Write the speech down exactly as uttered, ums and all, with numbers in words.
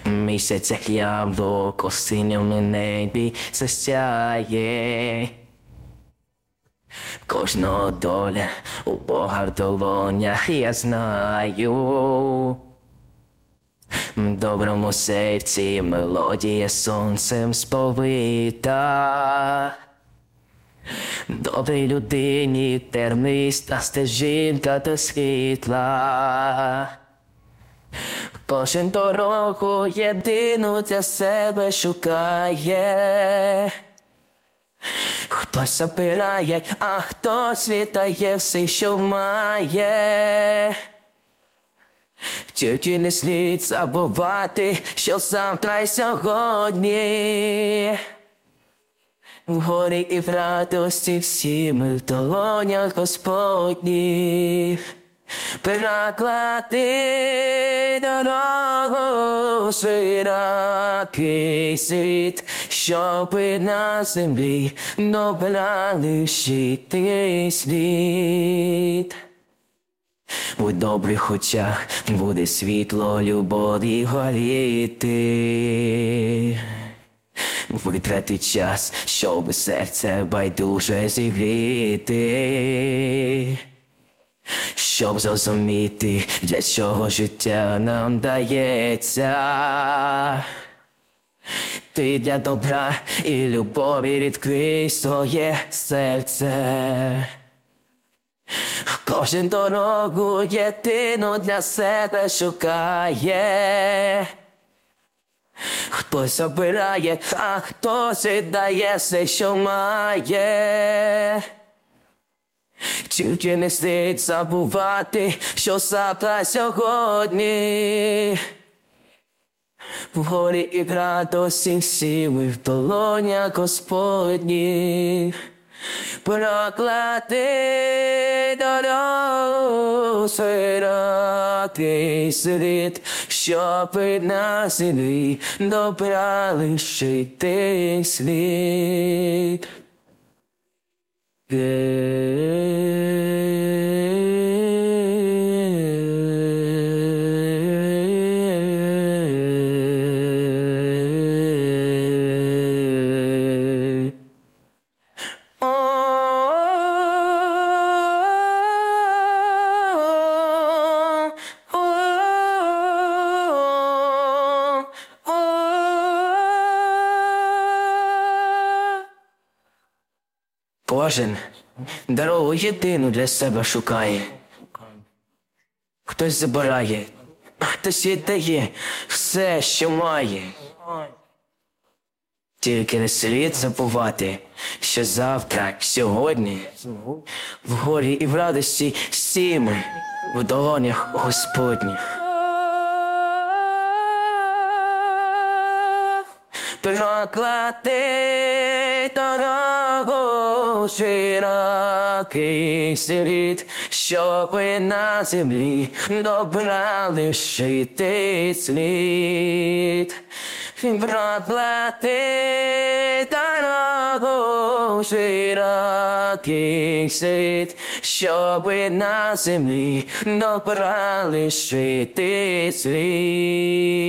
Місяць, як яблуко, в синьому небі засяє. Кожного доля у Бога в долонях, я знаю. В доброму серці мелодія сонцем сповита. Добрій людині терниста стежинка до світла. Кожен дорогу єдину для себе шукає. Хтось забирає, а хтось віддає все, що має. Тільки не слід забувати, що завтра й сьогодні. В горі і в радості всі ми в долонях Господніх. Переклади дорогу широкий світ, щоби на землі добра лишити слід. У добрих очах буде світло любові горіти. Витрати час, щоб серце байдуже зігріти. Щоб зрозуміти, для чого життя нам дається. Ти для добра і любові відкрий своє серце. Кожен дорогу єдину для себе шукає. Хтось обирає, а хтось віддає все, що має. Тільки не слід забувати, що завтра сьогодні. В горі і в радості всі ми в долонях Господніх. Проклади дорогу широкий світ, щоби на землі добра лишити слід. Кожен дорогу єдину для себе шукає. Хтось забирає, а хтось віддає все, що має. Тільки не слід забувати, що завтра, сьогодні, в горі і в радості всі ми в долонях Господніх. Проклади дорогу широкий світ, щоби на землі добра лишити слід. Проклади дорогу широкий світ, щоби на землі добра лишити слід.